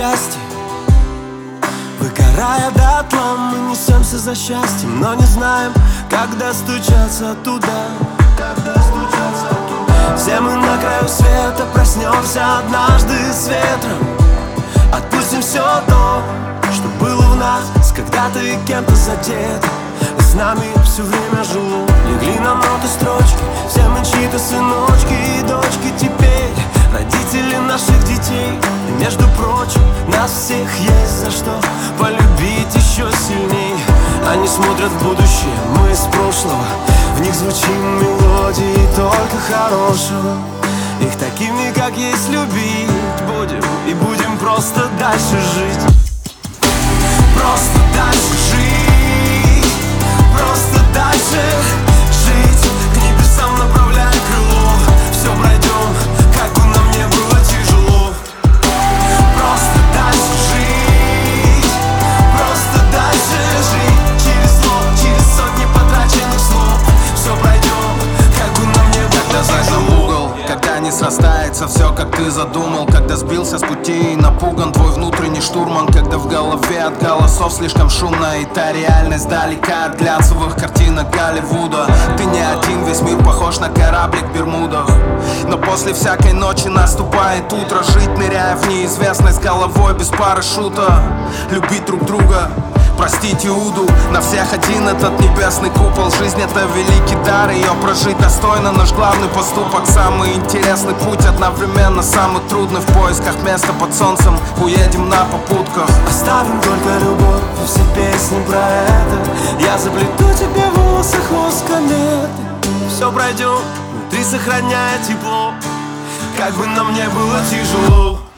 части, выгорая дотла, мы несемся за счастьем, но не знаем, как достучаться туда. Все мы на краю света, проснемся однажды с ветром. Отпустим все то, что было в нас когда-то и кем-то задето. С нами все время жило, легли на ноты строчки. Все мы чьи-то сыночки и дочки теперь, родители наших детей. И между прочим, нас всех есть за что полюбить еще сильней. Они смотрят в будущее, мы из прошлого, в них звучим мелодии только хорошего. Их такими, как есть, любить будем, и будем просто дальше жить. Просто дальше жить, просто дальше жить. К небесам направляя крыло, все пройдем, как бы нам не было тяжело. Просто дальше жить, просто дальше жить. Через зло, через сотни потраченных слов, все пройдем, как бы нам не было тяжело. Когда не срастается все, как ты задумал, когда сбился с пути и напуган твой внутренний штурман, когда в голове от голосов слишком шумно, и та реальность далека от глянцевых картинок Голливуда. Ты не один, весь мир похож на кораблик в Бермудах. Но после всякой ночи наступает утро, жить, ныряя в неизвестность головой без парашюта. Любить друг друга, простить Иуду. На всех один этот небесный купол. Жизнь — это великий дар, ее прожить достойно наш главный поступок. Самый интересный путь, одновременно самый трудный. В поисках места под солнцем уедем на попутках. Оставим только любовь и все песни про это. Я заплету тебе волосы хвост кометы. Все пройдем, внутри сохраняя тепло, как бы нам не было тяжело.